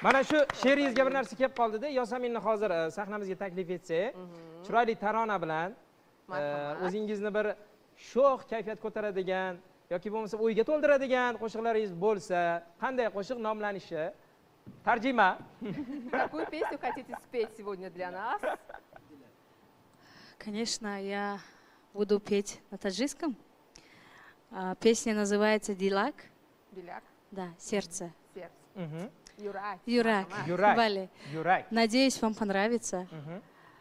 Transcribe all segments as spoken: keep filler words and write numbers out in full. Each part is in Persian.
Mana shu she'ringizga bir narsa kelib qoldi-da. Yosaminni hozir sahnamizga taklif etsak, chiroyli tarona bilan o'zingizni bir sho'x kayfiyat ko'taradigan yoki bo'lmasa o'yga to'ldiradigan qo'shiqlaringiz bo'lsa, qanday qo'shiq nomlanishi? Tarjima. Какую песню хотите спеть сегодня для нас? Конечно, я буду петь на таджикском. Песня называется «Дилак». Диляк. Да, «Сердце». Сердце. Угу. Юрак. Юрак. Юрак. Вали. Юрак. Надеюсь, вам понравится. Угу.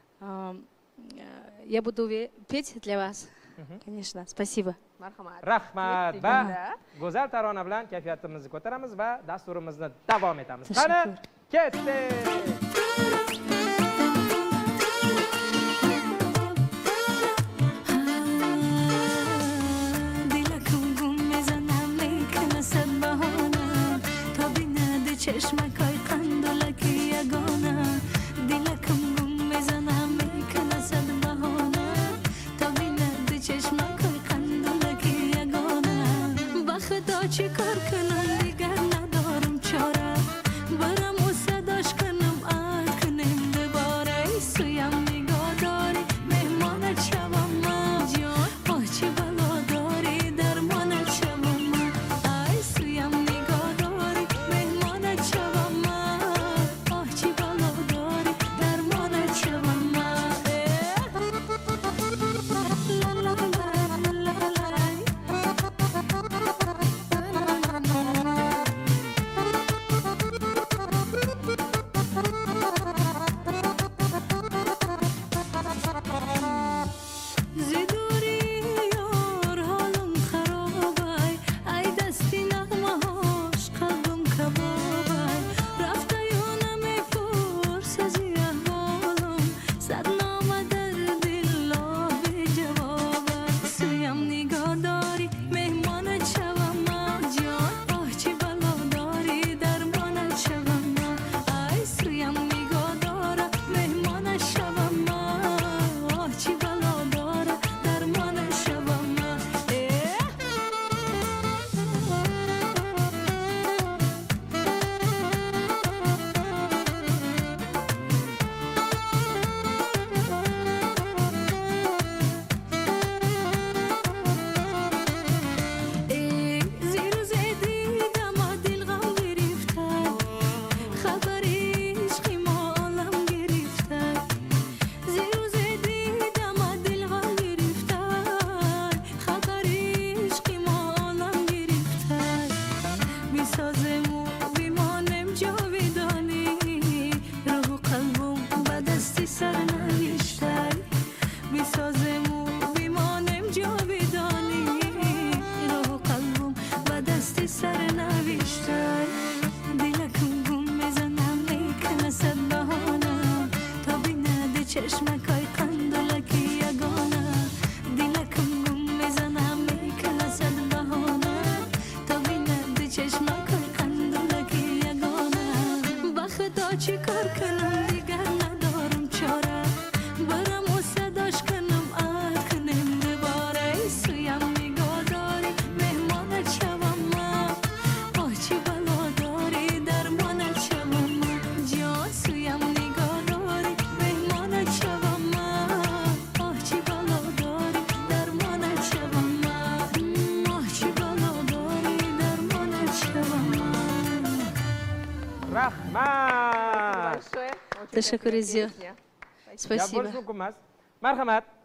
Я буду петь для вас. Угу. Конечно. Спасибо. Marhamat. Rahmat va go'zal tarona bilan kayfiyatimizni ko'taramiz va dasturimizni davom etamiz. Qani, ketdik. چشمکای قندلکی یگانه دلکم گم میزنم میکنه صد بهانه تا بیند چشمکای قندلکی یگانه با خدا چی کار کنم دیگر ندارم چاره برم و صداش کنم اد کنیم دوباره سویم نگاه داری مهمانت شوم من آه چی بلا داری درمانت شوم من ای سویم نگاه داری مهمانت شوم من آه چی بلا داری درمانت شوم من لا لا لا زدوری یار حالم خرابه ای دستی نغمه هاش قلبم کبابه رفته یا نمیپرس از این احوالم صد نامه در دل لابه جوابه سویم نگاه داری مهمانت شوم من آه چی بلا داری درمانت شوم من ای سویم نگاه داره مهمانت شوم من آه چی بلا داره درمانت شوم من زیر زدیدم دل غم گرفته خبری عشقی ما عالم گرفته زیر زدیدم دل غم گرفته خبری عشقی ما عالم گرفته میسازم و بیمانم جاودانی روح و قلبم به دستی سر نوشته میسازم و بیمانم جاودانی روح و قلبم به دستی سر نوشته دلکم گم میزنم میکنه صد بهانه تا بیند چشمکای قندلکی یگانه دلکم گم میزنم میکنه صد بهانه تا بیند چشمکای قندلکی یگانه با خدا چی کار کنم دیگر ندارم چاره برم و صداش کنم اد کنیم دوباره سویم نگاه داری مهمانت شوم من آه چی بلا داری درمانت شوم من جان سویم نگاه داری مهمانت شوم من آه چی بلا داری درمانت شوم من آه چی بلا داری درمانت شوم من Rahmat. Большое. Очень Teşekkür красивая ediyorum. песня. Gap Спасибо. bo'lish mumkin emas. Marhamat.